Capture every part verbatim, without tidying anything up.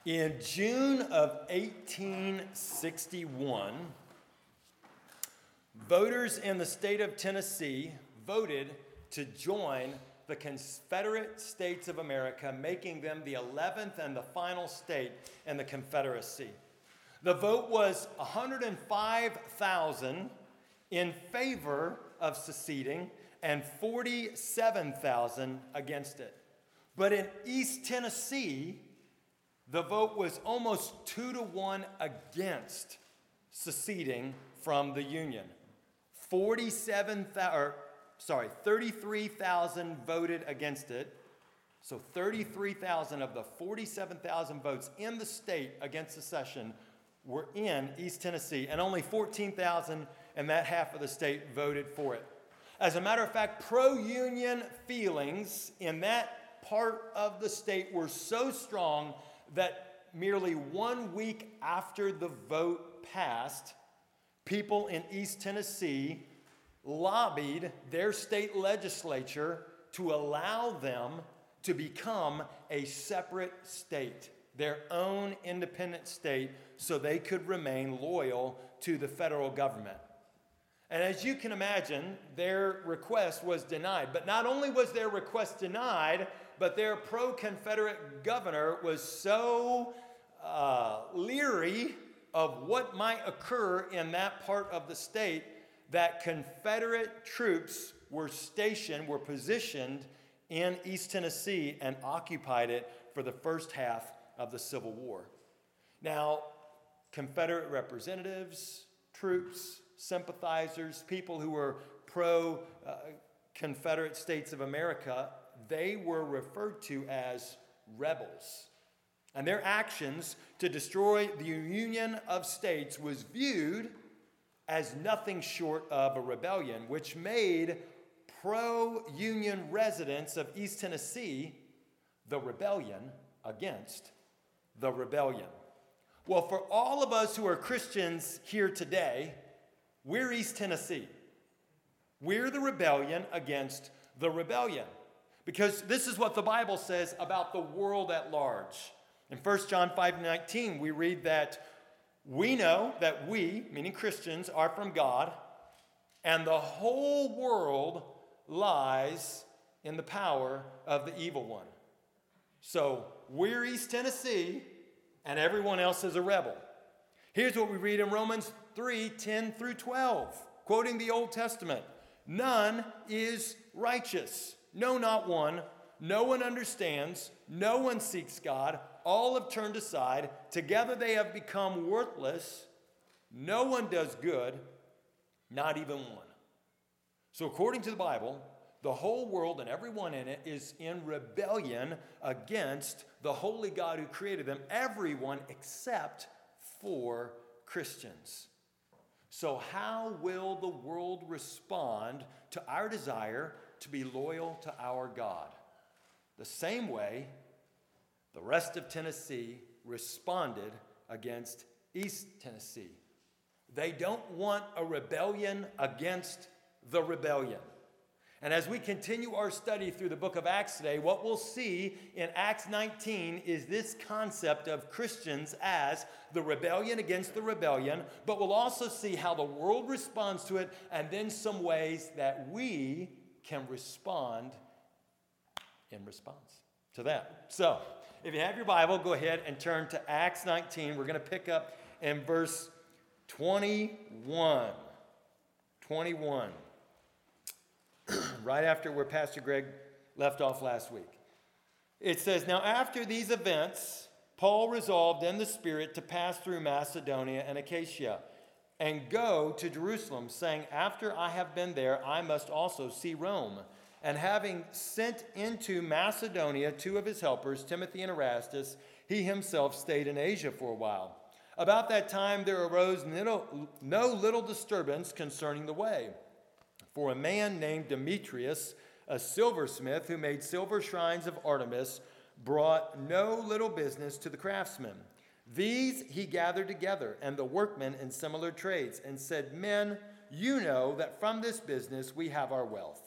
In June of eighteen sixty-one, voters in the state of Tennessee voted to join the Confederate States of America, making them the eleventh and the final state in the Confederacy. The vote was one hundred five thousand in favor of seceding and forty-seven thousand against it. But in East Tennessee, the vote was almost two to one against seceding from the Union. Forty-seven thousand, or sorry, thirty-three thousand voted against it. So thirty-three thousand of the forty-seven thousand votes in the state against secession were in East Tennessee, and only fourteen thousand in that half of the state voted for it. As a matter of fact, pro-Union feelings in that part of the state were so strong that merely one week after the vote passed, people in East Tennessee lobbied their state legislature to allow them to become a separate state, their own independent state, so they could remain loyal to the federal government. And as you can imagine, their request was denied. But not only was their request denied, but their pro-Confederate governor was so uh, leery of what might occur in that part of the state that Confederate troops were stationed, were positioned in East Tennessee and occupied it for the first half of the Civil War. Now, Confederate representatives, troops, sympathizers, people who were pro-Confederate uh, States of America, they were referred to as rebels. And their actions to destroy the Union of States was viewed as nothing short of a rebellion, which made pro-Union residents of East Tennessee the rebellion against the rebellion. Well, for all of us who are Christians here today, we're East Tennessee. We're the rebellion against the rebellion. Because this is what the Bible says about the world at large. In First John five nineteen, we read that we know that we, meaning Christians, are from God, and the whole world lies in the power of the evil one. So we're East Tennessee, and everyone else is a rebel. Here's what we read in Romans three ten through twelve, quoting the Old Testament. None is righteous. No, not one. No one understands. No one seeks God. All have turned aside. Together they have become worthless. No one does good, not even one. So according to the Bible, the whole world and everyone in it is in rebellion against the holy God who created them. Everyone except for Christians. So how will the world respond to our desire to be loyal to our God? The same way the rest of Tennessee responded against East Tennessee. They don't want a rebellion against the rebellion. And as we continue our study through the book of Acts today, what we'll see in Acts nineteen is this concept of Christians as the rebellion against the rebellion, but we'll also see how the world responds to it, and then some ways that we can respond in response to that. So, if you have your Bible, go ahead and turn to Acts nineteen. We're going to pick up in verse twenty-one. twenty-one. Right after where Pastor Greg left off last week. It says, Now after these events, Paul resolved in the Spirit to pass through Macedonia and Achaia and go to Jerusalem, saying, After I have been there, I must also see Rome. And having sent into Macedonia two of his helpers, Timothy and Erastus, he himself stayed in Asia for a while. About that time there arose no, no little disturbance concerning the way. For a man named Demetrius, a silversmith who made silver shrines of Artemis, brought no little business to the craftsmen. These he gathered together, and the workmen in similar trades, and said, Men, you know that from this business we have our wealth.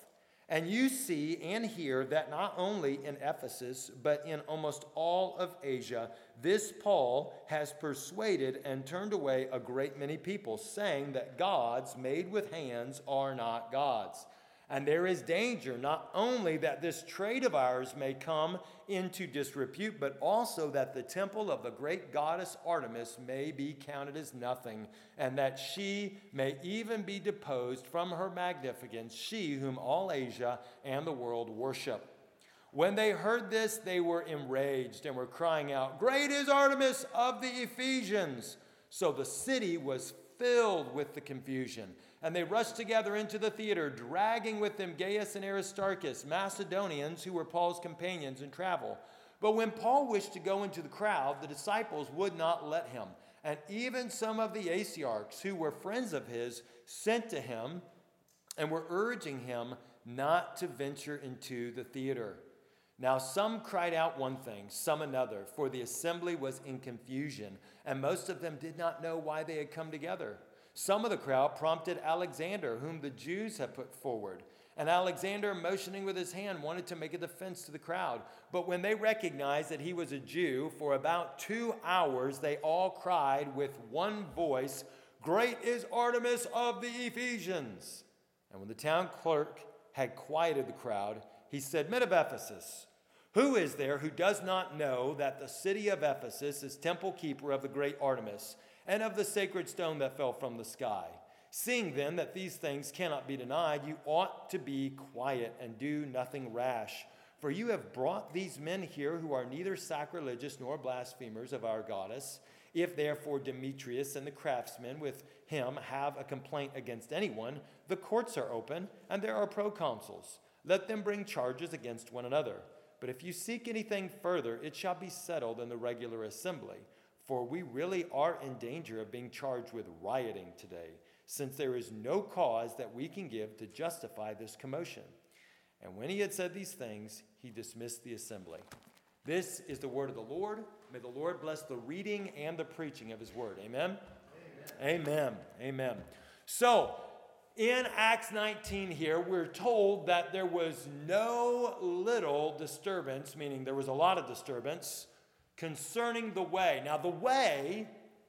And you see and hear that not only in Ephesus, but in almost all of Asia, this Paul has persuaded and turned away a great many people, saying that gods made with hands are not gods. And there is danger not only that this trade of ours may come into disrepute, but also that the temple of the great goddess Artemis may be counted as nothing, and that she may even be deposed from her magnificence, she whom all Asia and the world worship. When they heard this, they were enraged and were crying out, "Great is Artemis of the Ephesians!" So the city was filled with the confusion. And they rushed together into the theater, dragging with them Gaius and Aristarchus, Macedonians who were Paul's companions in travel. But when Paul wished to go into the crowd, the disciples would not let him. And even some of the Asiarchs, who were friends of his, sent to him and were urging him not to venture into the theater. Now some cried out one thing, some another, for the assembly was in confusion, and most of them did not know why they had come together. Some of the crowd prompted Alexander, whom the Jews had put forward. And Alexander, motioning with his hand, wanted to make a defense to the crowd. But when they recognized that he was a Jew, for about two hours they all cried with one voice, "Great is Artemis of the Ephesians!" And when the town clerk had quieted the crowd, he said, "Men of Ephesus, who is there who does not know that the city of Ephesus is temple keeper of the great Artemis, and of the sacred stone that fell from the sky? Seeing then that these things cannot be denied, you ought to be quiet and do nothing rash. For you have brought these men here who are neither sacrilegious nor blasphemers of our goddess. If therefore Demetrius and the craftsmen with him have a complaint against anyone, the courts are open, and there are proconsuls. Let them bring charges against one another. But if you seek anything further, it shall be settled in the regular assembly. For we really are in danger of being charged with rioting today, since there is no cause that we can give to justify this commotion." And when he had said these things, he dismissed the assembly. This is the word of the Lord. May the Lord bless the reading and the preaching of his word. Amen? Amen. Amen. Amen. So, in Acts nineteen here, we're told that there was no little disturbance, meaning there was a lot of disturbance, concerning the way. Now, the way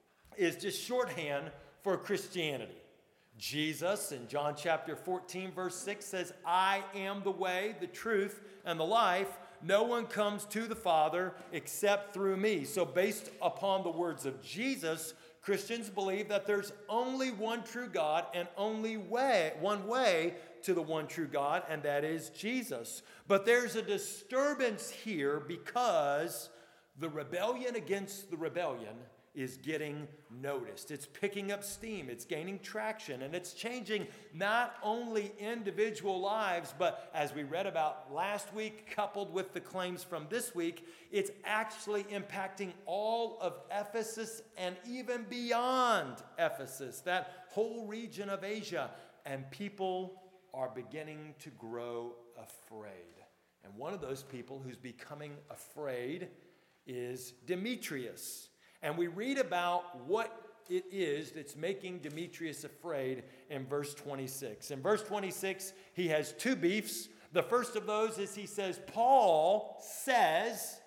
is just shorthand for Christianity. Jesus in John chapter fourteen, verse six says, "I am the way, the truth, and the life. No one comes to the Father except through me." So based upon the words of Jesus, Christians believe that there's only one true God and only way, one way to the one true God, and that is Jesus. But there's a disturbance here because the rebellion against the rebellion is getting noticed. It's picking up steam. It's gaining traction. And it's changing not only individual lives, but as we read about last week, coupled with the claims from this week, it's actually impacting all of Ephesus and even beyond Ephesus, that whole region of Asia. And people are beginning to grow afraid. And one of those people who's becoming afraid is Demetrius. And we read about what it is that's making Demetrius afraid in verse twenty-six. In verse twenty-six, he has two beefs. The first of those is he says, Paul says,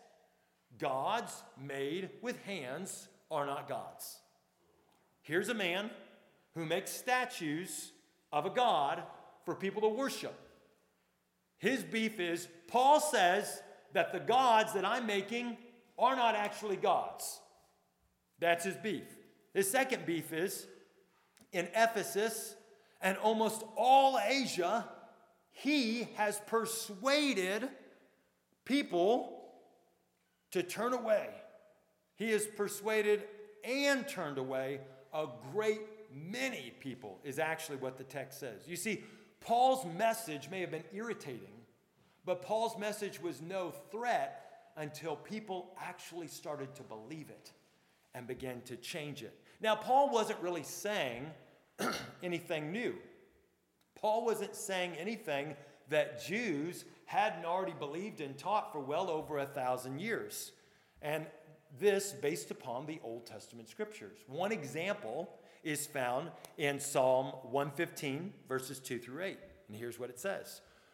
gods made with hands are not gods. Here's a man who makes statues of a god for people to worship. His beef is, Paul says that the gods that I'm making are not actually gods. That's his beef. His second beef is, in Ephesus and almost all Asia, he has persuaded people to turn away. He has persuaded and turned away a great many people, is actually what the text says. You see, Paul's message may have been irritating, but Paul's message was no threat until people actually started to believe it and began to change it. Now, Paul wasn't really saying anything new. Paul wasn't saying anything that Jews hadn't already believed and taught for well over a thousand years. And this based upon the Old Testament scriptures. One example is found in Psalm one fifteen, verses two through eight. And here's what it says.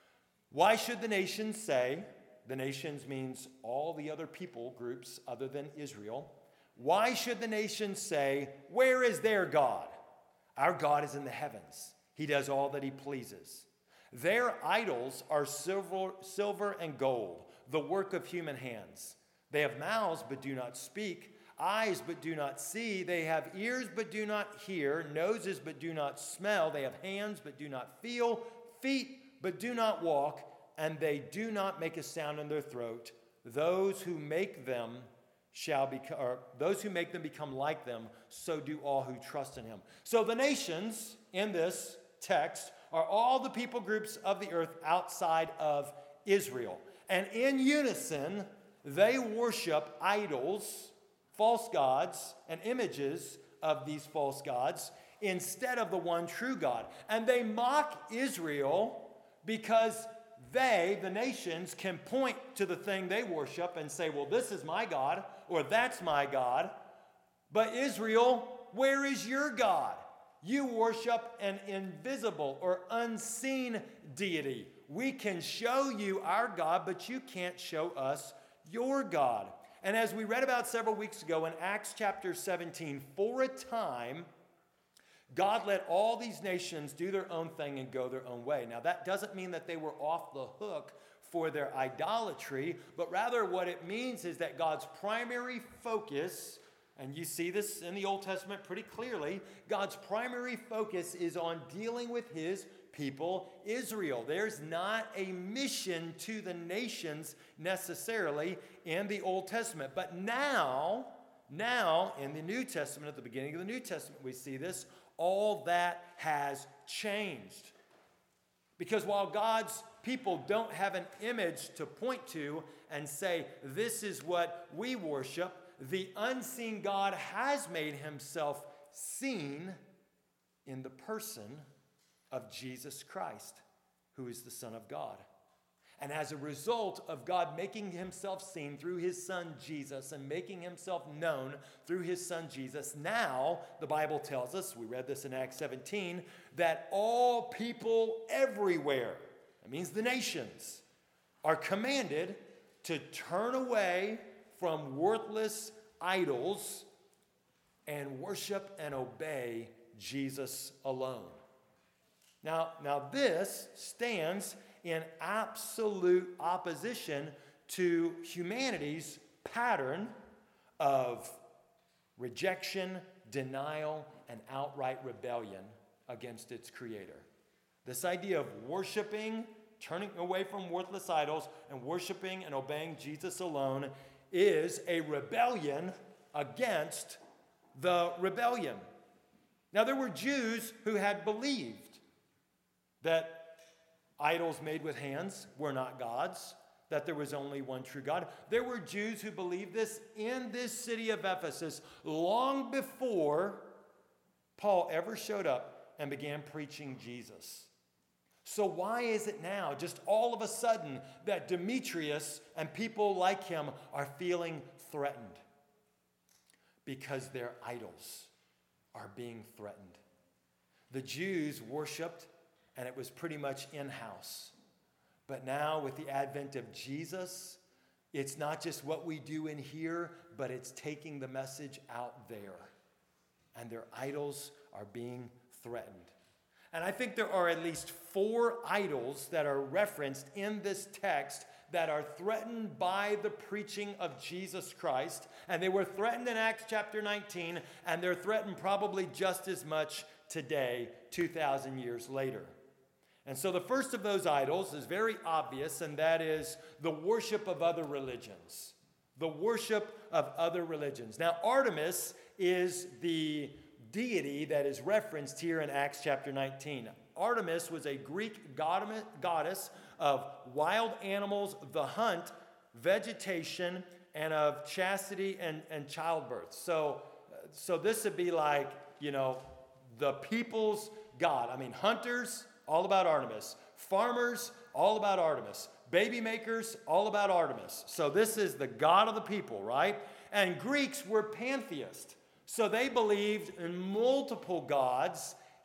Why should the nations say, the nations means all the other people groups other than Israel, why should the nations say, where is their God? Our God is in the heavens. He does all that he pleases. Their idols are silver, silver and gold, the work of human hands. They have mouths but do not speak, eyes but do not see. They have ears but do not hear, noses but do not smell. They have hands but do not feel, feet but do not walk, and they do not make a sound in their throat. Those who make them shall become, or those who make them become like them, so do all who trust in him. So the nations in this text are all the people groups of the earth outside of Israel. And in unison, they worship idols, false gods, and images of these false gods instead of the one true God. And they mock Israel because they, the nations, can point to the thing they worship and say, well, this is my God, or that's my God. But Israel, where is your God? You worship an invisible or unseen deity. We can show you our God, but you can't show us your God. And as we read about several weeks ago in Acts chapter seventeen, for a time, God let all these nations do their own thing and go their own way. Now, that doesn't mean that they were off the hook for their idolatry, but rather what it means is that God's primary focus, and you see this in the Old Testament pretty clearly, God's primary focus is on dealing with his people, Israel. There's not a mission to the nations necessarily in the Old Testament. But now, now in the New Testament, at the beginning of the New Testament, we see this. All that has changed. Because while God's people don't have an image to point to and say, this is what we worship, the unseen God has made himself seen in the person of Jesus Christ, who is the Son of God. And as a result of God making himself seen through his son Jesus and making himself known through his son Jesus, now the Bible tells us, we read this in Acts seventeen, that all people everywhere, that means the nations, are commanded to turn away from worthless idols and worship and obey Jesus alone. Now, now this stands in absolute opposition to humanity's pattern of rejection, denial, and outright rebellion against its creator. This idea of worshiping, turning away from worthless idols, and worshiping and obeying Jesus alone is a rebellion against the rebellion. Now, there were Jews who had believed that idols made with hands were not gods, that there was only one true God. There were Jews who believed this in this city of Ephesus long before Paul ever showed up and began preaching Jesus. So why is it now, just all of a sudden, that Demetrius and people like him are feeling threatened? Because their idols are being threatened. The Jews worshiped, and it was pretty much in-house. But now with the advent of Jesus, it's not just what we do in here, but it's taking the message out there. And their idols are being threatened. And I think there are at least four idols that are referenced in this text that are threatened by the preaching of Jesus Christ. And they were threatened in Acts chapter nineteen, and they're threatened probably just as much today, two thousand years later. And so the first of those idols is very obvious, and that is the worship of other religions. The worship of other religions. Now, Artemis is the deity that is referenced here in Acts chapter nineteen. Artemis was a Greek goddess of wild animals, the hunt, vegetation, and of chastity and, and childbirth. So, so this would be like, you know, the people's god. I mean, hunters, all about Artemis. Farmers, all about Artemis. Baby makers, all about Artemis. So this is the god of the people, right? And Greeks were pantheists. So they believed in multiple gods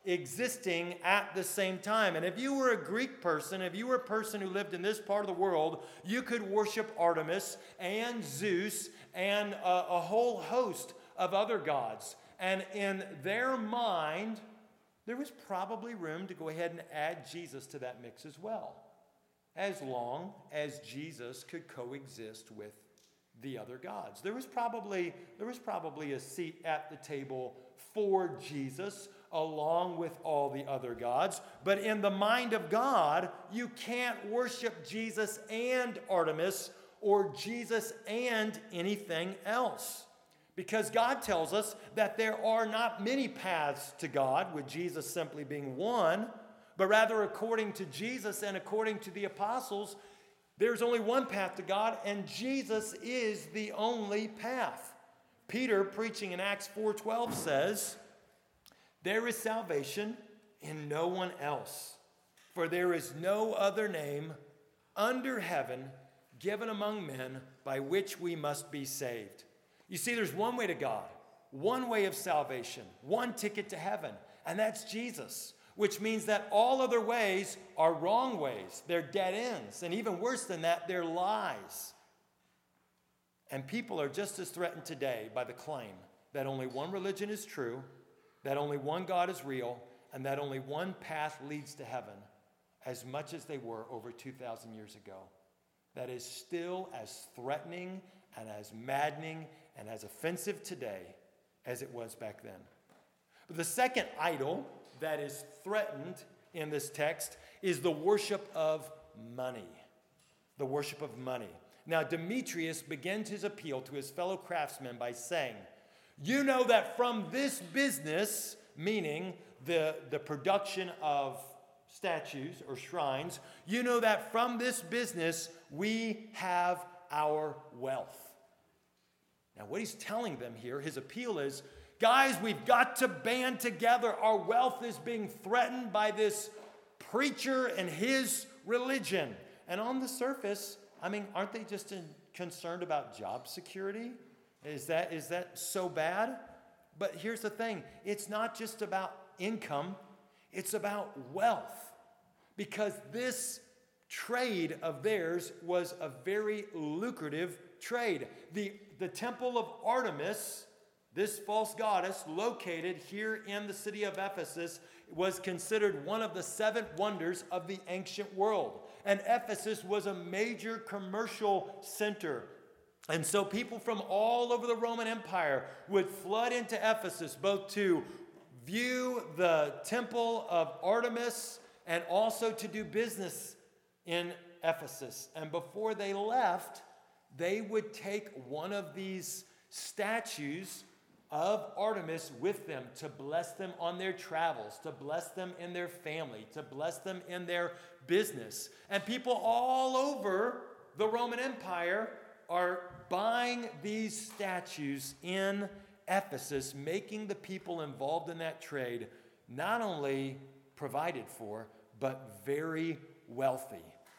existing at the same time. And if you were a Greek person, if you were a person who lived in this part of the world, you could worship Artemis and Zeus and a, a whole host of other gods. And in their mind, there was probably room to go ahead and add Jesus to that mix as well, as long as Jesus could coexist with the other gods. There was probably, there was probably a seat at the table for Jesus along with all the other gods. But in the mind of God, you can't worship Jesus and Artemis or Jesus and anything else. Because God tells us that there are not many paths to God, with Jesus simply being one, but rather according to Jesus and according to the apostles, there's only one path to God, and Jesus is the only path. Peter, preaching in Acts four twelve, says, "There is salvation in no one else, for there is no other name under heaven given among men by which we must be saved." You see, there's one way to God, one way of salvation, one ticket to heaven, and that's Jesus, which means that all other ways are wrong ways. They're dead ends, and even worse than that, they're lies. And people are just as threatened today by the claim that only one religion is true, that only one God is real, and that only one path leads to heaven, as much as they were over two thousand years ago. That is still as threatening and as maddening and as offensive today as it was back then. But the second idol that is threatened in this text is the worship of money. The worship of money. Now, Demetrius begins his appeal to his fellow craftsmen by saying, "You know that from this business," meaning the, the production of statues or shrines, "you know that from this business we have our wealth." Now, what he's telling them here, his appeal is, guys, we've got to band together. Our wealth is being threatened by this preacher and his religion. And on the surface, I mean, aren't they just in, concerned about job security? Is that, is that so bad? But here's the thing. It's not just about income. It's about wealth. Because this trade of theirs was a very lucrative trade. The, the temple of Artemis, this false goddess located here in the city of Ephesus, was considered one of the seven wonders of the ancient world. And Ephesus was a major commercial center. And so people from all over the Roman Empire would flood into Ephesus, both to view the temple of Artemis and also to do business in Ephesus. And before they left, they would take one of these statues of Artemis with them to bless them on their travels, to bless them in their family, to bless them in their business. And people all over the Roman Empire are buying these statues in Ephesus, making the people involved in that trade not only provided for, but very wealthy.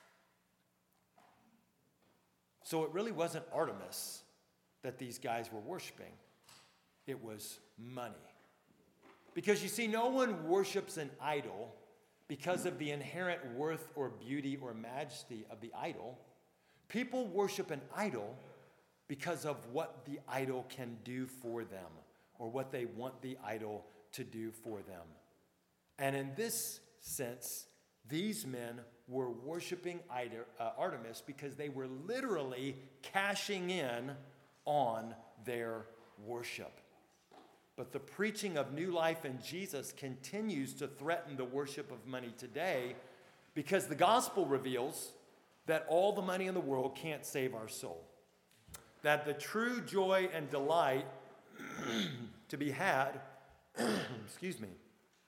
So it really wasn't Artemis that these guys were worshiping. It was money. Because you see, no one worships an idol because of the inherent worth or beauty or majesty of the idol. People worship an idol because of what the idol can do for them, or what they want the idol to do for them. And in this sense, these men were worshiping Artemis because they were literally cashing in on their worship. But the preaching of new life in Jesus continues to threaten the worship of money today, because the gospel reveals that all the money in the world can't save our soul. That the true joy and delight to be had, excuse me,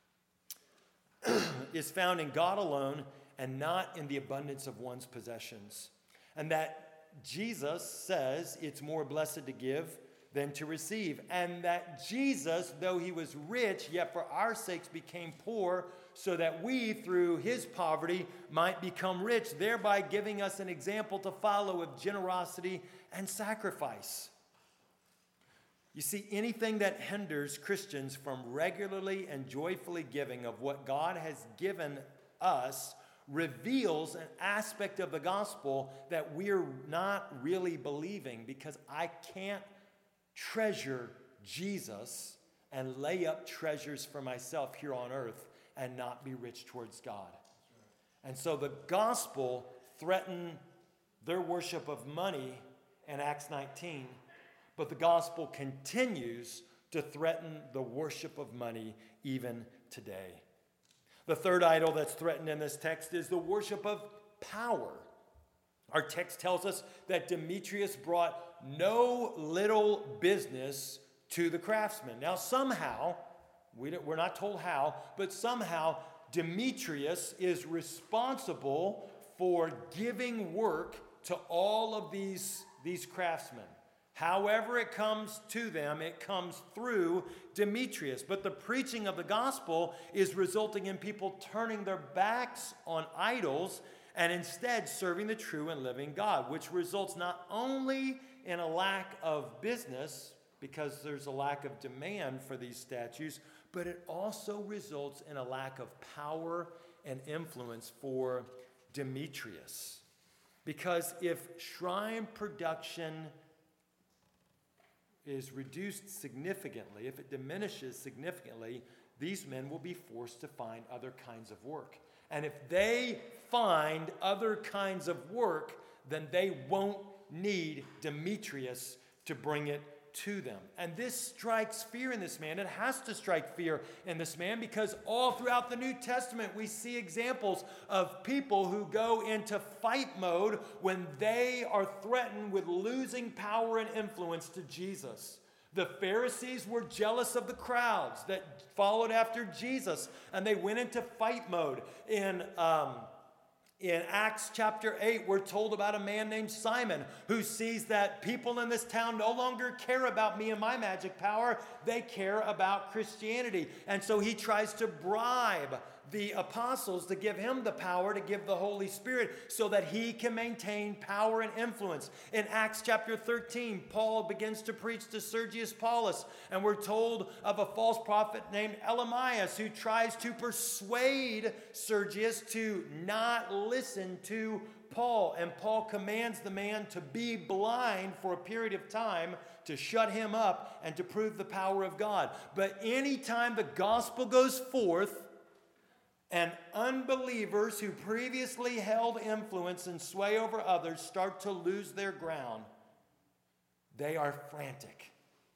is found in God alone and not in the abundance of one's possessions. And that Jesus says it's more blessed to give than to receive. And that Jesus, though he was rich, yet for our sakes became poor, so that we, through his poverty, might become rich, thereby giving us an example to follow of generosity and sacrifice. You see, anything that hinders Christians from regularly and joyfully giving of what God has given us reveals an aspect of the gospel that we're not really believing, because I can't treasure Jesus and lay up treasures for myself here on earth and not be rich towards God. And so the gospel threatened their worship of money in Acts nineteen, but the gospel continues to threaten the worship of money even today. The third idol that's threatened in this text is the worship of power. Our text tells us that Demetrius brought no little business to the craftsmen. Now, somehow, we don't, we're not told how, but somehow Demetrius is responsible for giving work to all of these, these craftsmen. However it comes to them, it comes through Demetrius. But the preaching of the gospel is resulting in people turning their backs on idols and instead serving the true and living God, which results not only in a lack of business, because there's a lack of demand for these statues, but it also results in a lack of power and influence for Demetrius. Because if shrine production is reduced significantly, if it diminishes significantly, these men will be forced to find other kinds of work. And if they find other kinds of work, then they won't need Demetrius to bring it to them. And this strikes fear in this man. It has to strike fear in this man, because all throughout the New Testament we see examples of people who go into fight mode when they are threatened with losing power and influence to Jesus. The Pharisees were jealous of the crowds that followed after Jesus, and they went into fight mode. In um, In Acts chapter eight, we're told about a man named Simon who sees that people in this town no longer care about me and my magic power. They care about Christianity. And so he tries to bribe the apostles to give him the power to give the Holy Spirit so that he can maintain power and influence. In Acts chapter thirteen, Paul begins to preach to Sergius Paulus, and we're told of a false prophet named Elamias who tries to persuade Sergius to not listen to Paul. And Paul commands the man to be blind for a period of time to shut him up and to prove the power of God. But anytime the gospel goes forth, and unbelievers who previously held influence and sway over others start to lose their ground, they are frantic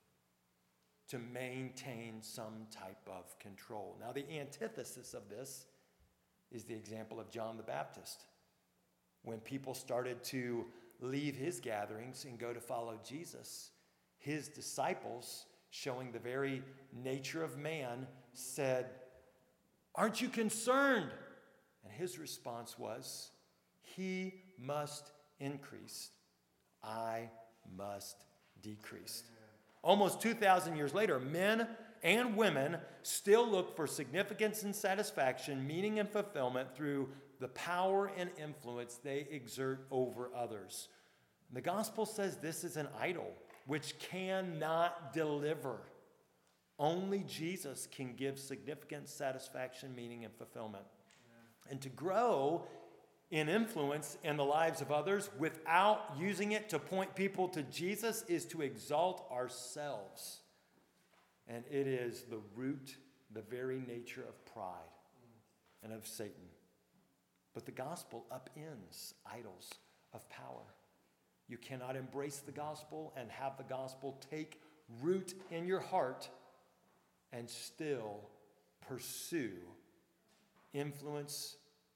to maintain some type of control. Now, the antithesis of this is the example of John the Baptist. When people started to leave his gatherings and go to follow Jesus, his disciples, showing the very nature of man, said, "Aren't you concerned?" And his response was, "He must increase, I must decrease." Almost two thousand years later, men and women still look for significance and satisfaction, meaning and fulfillment through the power and influence they exert over others. And the gospel says this is an idol which cannot deliver. Only Jesus can give significance, satisfaction, meaning, and fulfillment. Yeah. And to grow in influence in the lives of others without using it to point people to Jesus is to exalt ourselves. And it is the root, the very nature of pride and of Satan. But the gospel upends idols of power. You cannot embrace the gospel and have the gospel take root in your heart and still pursue influence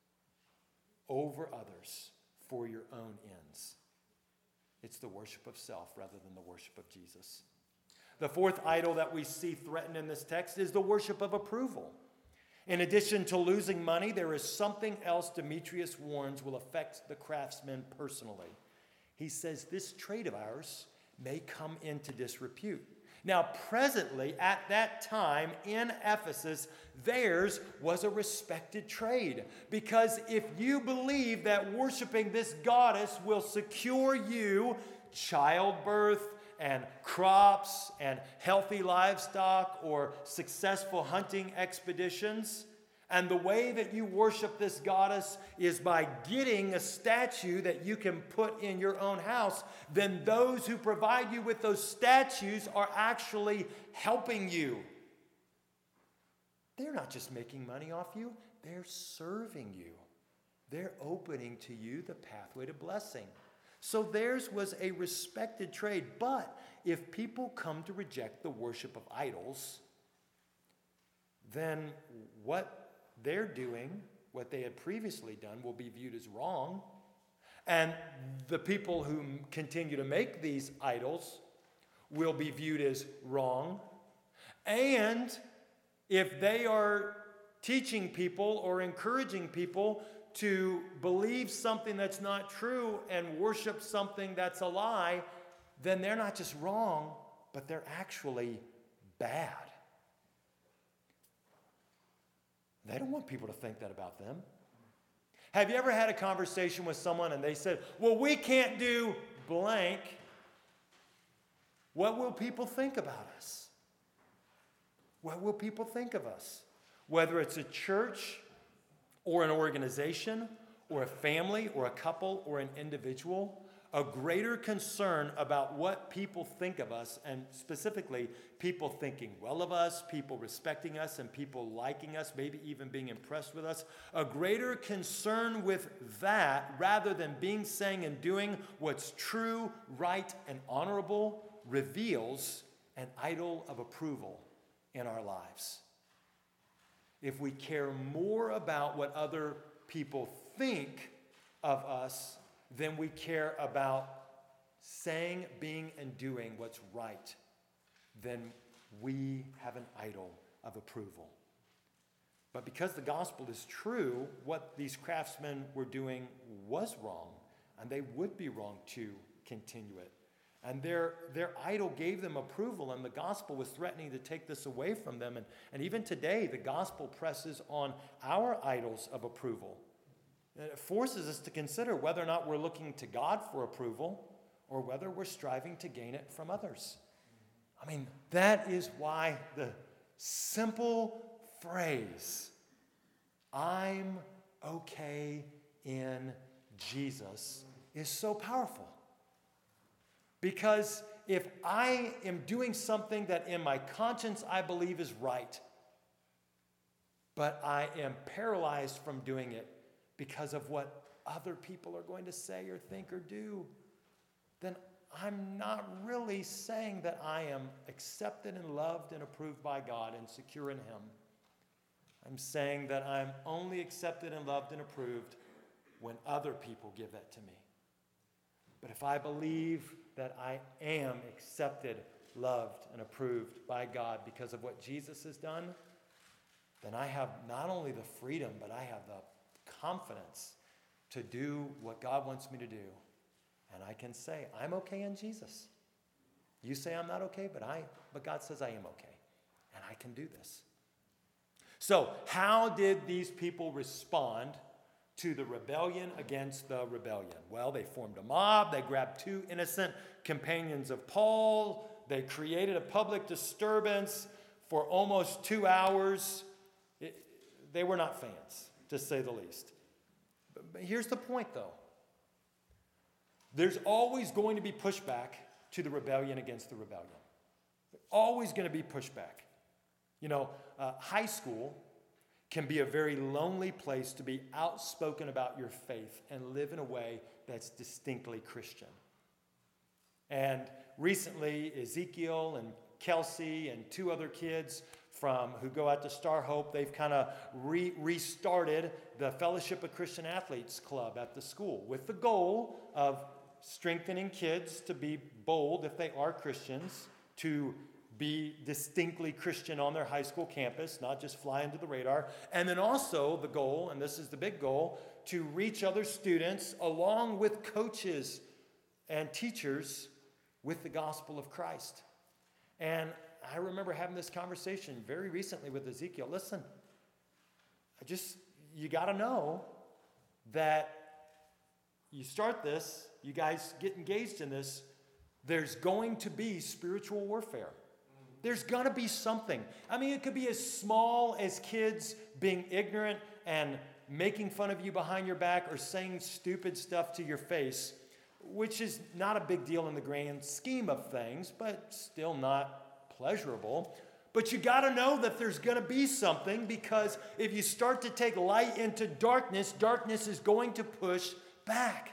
over others for your own ends. It's the worship of self rather than the worship of Jesus. The fourth idol that we see threatened in this text is the worship of approval. In addition to losing money, there is something else Demetrius warns will affect the craftsmen personally. He says this trade of ours may come into disrepute. Now, presently, at that time in Ephesus, theirs was a respected trade. Because if you believe that worshiping this goddess will secure you childbirth and crops and healthy livestock or successful hunting expeditions. And the way that you worship this goddess is by getting a statue that you can put in your own house. Then those who provide you with those statues are actually helping you. They're not just making money off you, they're serving you. They're opening to you the pathway to blessing. So theirs was a respected trade. But if people come to reject the worship of idols, then what they're doing, what they had previously done, will be viewed as wrong. And the people who continue to make these idols will be viewed as wrong. And if they are teaching people or encouraging people to believe something that's not true and worship something that's a lie, then they're not just wrong, but they're actually bad. They don't want people to think that about them. Have you ever had a conversation with someone and they said, well, we can't do blank? What will people think about us? What will people think of us? Whether it's a church or an organization or a family or a couple or an individual, a greater concern about what people think of us, and specifically people thinking well of us, people respecting us, and people liking us, maybe even being impressed with us, a greater concern with that rather than being, saying, and doing what's true, right, and honorable reveals an idol of approval in our lives. If we care more about what other people think of us than we care about saying, being, and doing what's right, then we have an idol of approval. But because the gospel is true, what these craftsmen were doing was wrong, and they would be wrong to continue it. And their, their idol gave them approval, and the gospel was threatening to take this away from them. And, and even today, the gospel presses on our idols of approval. It forces us to consider whether or not we're looking to God for approval or whether we're striving to gain it from others. I mean, that is why the simple phrase, I'm okay in Jesus, is so powerful. Because if I am doing something that in my conscience I believe is right, but I am paralyzed from doing it because of what other people are going to say or think or do, then I'm not really saying that I am accepted and loved and approved by God and secure in Him. I'm saying that I'm only accepted and loved and approved when other people give that to me. But if I believe that I am accepted, loved, and approved by God because of what Jesus has done, then I have not only the freedom, but I have the confidence to do what God wants me to do. And I can say, I'm okay in Jesus. You say I'm not okay, but I, but God says I am okay. And I can do this. So, how did these people respond to the rebellion against the rebellion? Well, they formed a mob. They grabbed two innocent companions of Paul. They created a public disturbance for almost two hours. It, they were not fans, to say the least. But, but here's the point, though. There's always going to be pushback to the rebellion against the rebellion. There's always going to be pushback. You know, uh, high school can be a very lonely place to be outspoken about your faith and live in a way that's distinctly Christian. And recently, Ezekiel and Kelsey and two other kids from who go out to Star Hope, they've kind of re- restarted the Fellowship of Christian Athletes Club at the school with the goal of strengthening kids to be bold if they are Christians, to be distinctly Christian on their high school campus, not just fly under the radar. And then also the goal, and this is the big goal, to reach other students along with coaches and teachers with the gospel of Christ. And I remember having this conversation very recently with Ezekiel. Listen, I just, you got to know that you start this, you guys get engaged in this, there's going to be spiritual warfare. There's going to be something. I mean, it could be as small as kids being ignorant and making fun of you behind your back or saying stupid stuff to your face, which is not a big deal in the grand scheme of things, but still not pleasurable. But you got to know that there's going to be something, because if you start to take light into darkness, darkness is going to push back.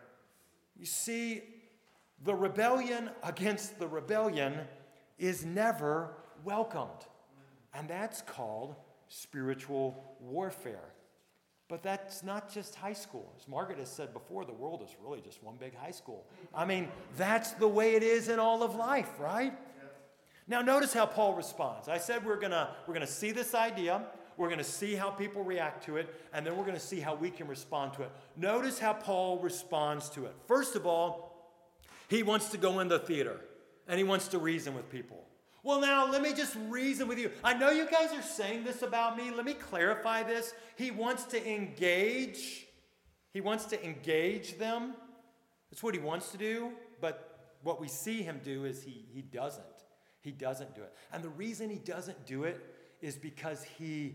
You see, the rebellion against the rebellion is never welcomed. And that's called spiritual warfare. But that's not just high school. As Margaret has said before, the world is really just one big high school. I mean, that's the way it is in all of life, right? Now notice how Paul responds. I said we're going to we're going to see this idea, we're going to see how people react to it, and then we're going to see how we can respond to it. Notice how Paul responds to it. First of all, he wants to go in the theater, and he wants to reason with people. Well, now, let me just reason with you. I know you guys are saying this about me. Let me clarify this. He wants to engage. He wants to engage them. That's what he wants to do. But what we see him do is he, he doesn't. He doesn't do it. And the reason he doesn't do it is because he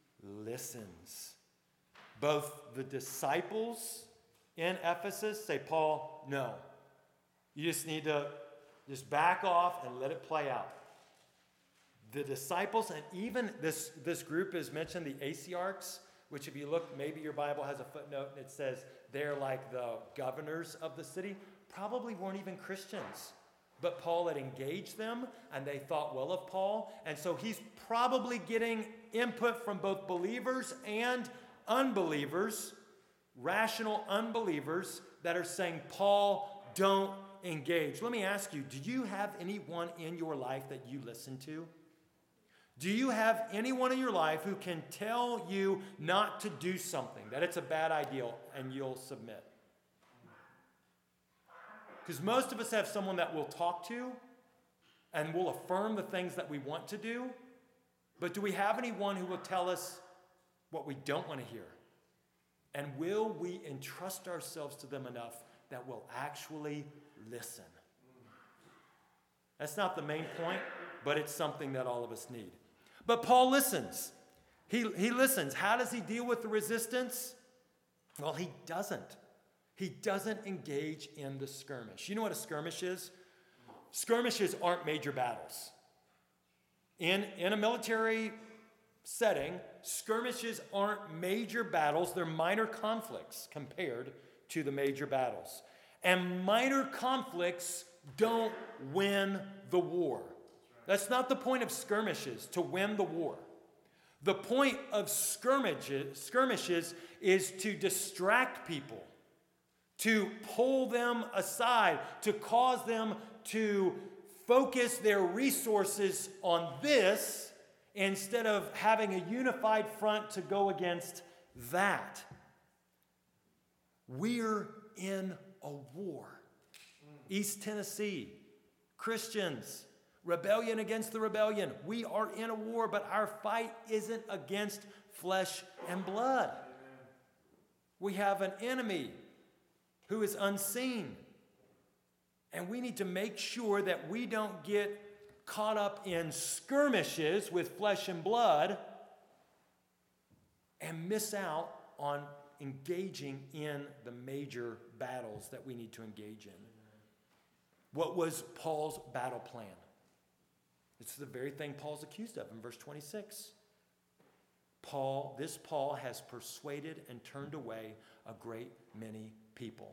listens. Both the disciples in Ephesus say, Paul, no. You just need to just back off and let it play out. The disciples, and even this, this group is mentioned, the Asiarchs, which if you look, maybe your Bible has a footnote and it says they're like the governors of the city, probably weren't even Christians. But Paul had engaged them, and they thought well of Paul. And so he's probably getting input from both believers and unbelievers, rational unbelievers, that are saying, Paul, don't engage. Let me ask you, do you have anyone in your life that you listen to? Do you have anyone in your life who can tell you not to do something, that it's a bad idea, and you'll submit? Because most of us have someone that we'll talk to and will affirm the things that we want to do. But do we have anyone who will tell us what we don't want to hear? And will we entrust ourselves to them enough that we'll actually listen? That's not the main point, but it's something that all of us need. But Paul listens. He, he listens. How does he deal with the resistance? Well, he doesn't. He doesn't engage in the skirmish. You know what a skirmish is? Skirmishes aren't major battles. In, in a military setting, skirmishes aren't major battles. They're minor conflicts compared to the major battles. And minor conflicts don't win the war. That's not the point of skirmishes, to win the war. The point of skirmishes, skirmishes is to distract people, to pull them aside, to cause them to focus their resources on this instead of having a unified front to go against that. We're in a war. East Tennessee, Christians, rebellion against the rebellion. We are in a war, but our fight isn't against flesh and blood. We have an enemy who is unseen. And we need to make sure that we don't get caught up in skirmishes with flesh and blood and miss out on engaging in the major battles that we need to engage in. What was Paul's battle plan? It's the very thing Paul's accused of in verse twenty-six. Paul, this Paul has persuaded and turned away a great many people.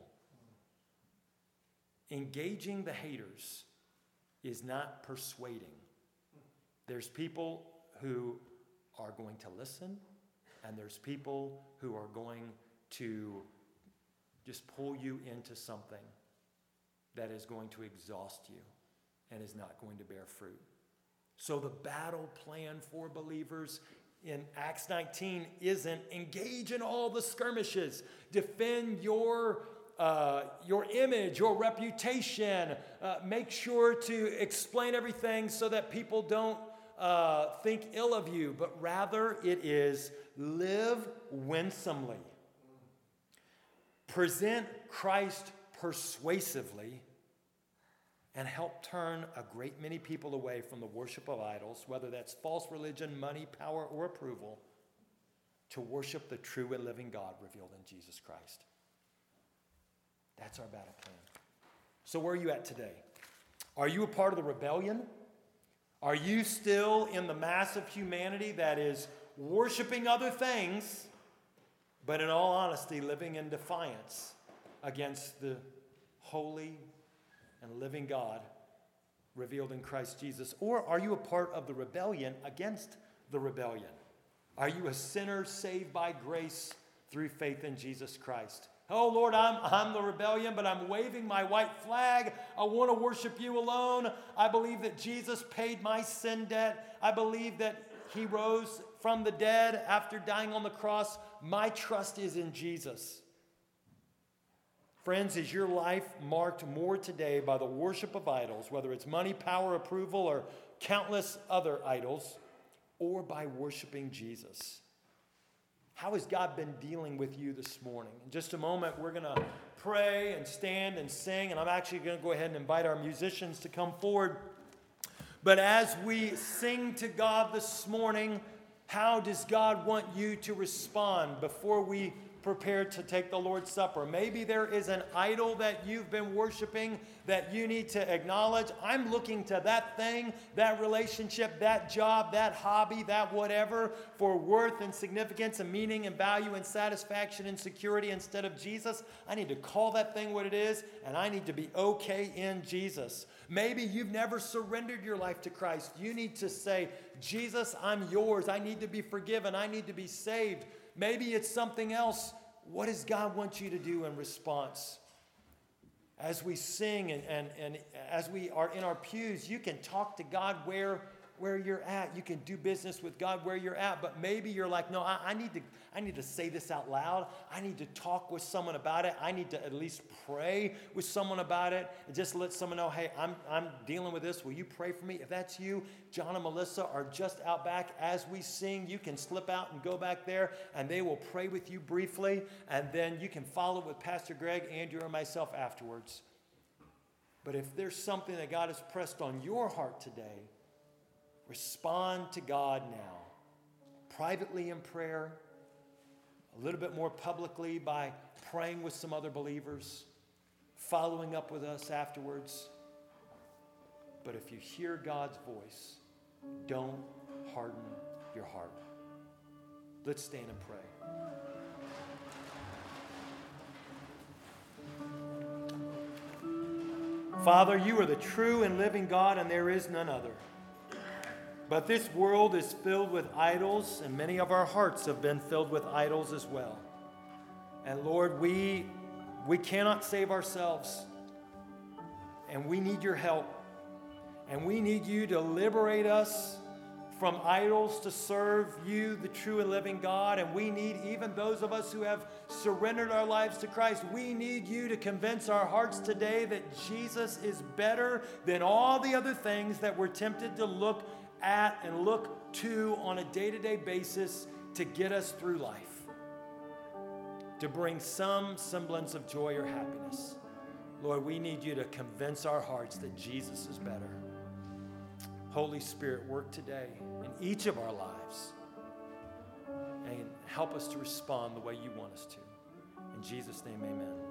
Engaging the haters is not persuading. There's people who are going to listen, and there's people who are going to just pull you into something that is going to exhaust you and is not going to bear fruit. So the battle plan for believers in Acts nineteen isn't engage in all the skirmishes, defend your uh, your image, your reputation, uh, make sure to explain everything so that people don't uh, think ill of you, but rather it is live winsomely, present Christ persuasively, and help turn a great many people away from the worship of idols, whether that's false religion, money, power, or approval, to worship the true and living God revealed in Jesus Christ. That's our battle plan. So where are you at today? Are you a part of the rebellion? Are you still in the mass of humanity that is worshiping other things, but in all honesty, living in defiance against the holy and living God revealed in Christ Jesus? Or are you a part of the rebellion against the rebellion? Are you a sinner saved by grace through faith in Jesus Christ? Oh, Lord, I'm, I'm the rebellion, but I'm waving my white flag. I want to worship you alone. I believe that Jesus paid my sin debt. I believe that he rose from the dead after dying on the cross. My trust is in Jesus. Friends, is your life marked more today by the worship of idols, whether it's money, power, approval, or countless other idols, or by worshiping Jesus? How has God been dealing with you this morning? In just a moment, we're going to pray and stand and sing, and I'm actually going to go ahead and invite our musicians to come forward. But as we sing to God this morning, how does God want you to respond before we prepare to take the Lord's Supper? Maybe there is an idol that you've been worshiping that you need to acknowledge. I'm looking to that thing, that relationship, that job, that hobby, that whatever for worth and significance and meaning and value and satisfaction and security instead of Jesus. I need to call that thing what it is, and I need to be okay in Jesus. Maybe you've never surrendered your life to Christ. You need to say, Jesus, I'm yours. I need to be forgiven. I need to be saved. Maybe it's something else. What does God want you to do in response? As we sing and, and, and as we are in our pews, you can talk to God where, where you're at. You can do business with God where you're at. But maybe you're like, no, I, I need to I need to say this out loud. I need to talk with someone about it. I need to at least pray with someone about it and just let someone know, hey, I'm, I'm dealing with this. Will you pray for me? If that's you, John and Melissa are just out back. As we sing, you can slip out and go back there, and they will pray with you briefly, and then you can follow with Pastor Greg, Andrew, or myself afterwards. But if there's something that God has pressed on your heart today, respond to God now, privately in prayer, a little bit more publicly by praying with some other believers, following up with us afterwards. But if you hear God's voice, don't harden your heart. Let's stand and pray. Father, you are the true and living God, and there is none other. But this world is filled with idols, and many of our hearts have been filled with idols as well. And Lord, we, we cannot save ourselves, and we need your help. And we need you to liberate us from idols to serve you, the true and living God. And we need, even those of us who have surrendered our lives to Christ, we need you to convince our hearts today that Jesus is better than all the other things that we're tempted to look at and look to on a day-to-day basis to get us through life, to bring some semblance of joy or happiness. Lord, we need you to convince our hearts that Jesus is better. Holy Spirit, work today in each of our lives and help us to respond the way you want us to. In Jesus' name, amen.